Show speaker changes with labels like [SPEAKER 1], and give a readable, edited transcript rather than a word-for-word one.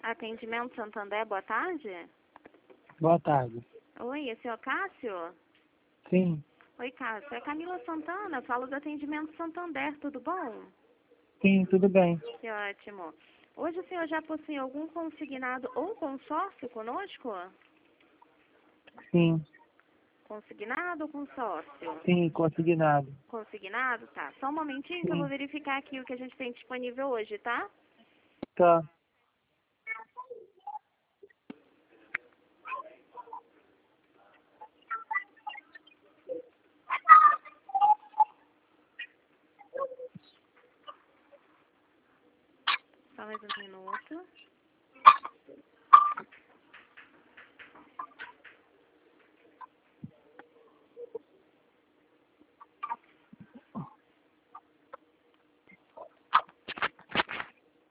[SPEAKER 1] Atendimento Santander, boa tarde.
[SPEAKER 2] Boa tarde.
[SPEAKER 1] Oi, esse é o Cássio?
[SPEAKER 2] Sim,
[SPEAKER 1] Oi, Cássio. É Camila Santana, falo do Atendimento Santander, tudo bom?
[SPEAKER 2] sim, tudo bem.
[SPEAKER 1] Que ótimo. Hoje o senhor já possui algum consignado ou consórcio conosco?
[SPEAKER 2] Sim,
[SPEAKER 1] Consignado ou consórcio?
[SPEAKER 2] sim, consignado.
[SPEAKER 1] Consignado? Tá. Só um momentinho que eu vou
[SPEAKER 2] Sim,
[SPEAKER 1] verificar aqui o que a gente tem disponível hoje, tá?
[SPEAKER 2] tá.
[SPEAKER 1] Só mais um minuto.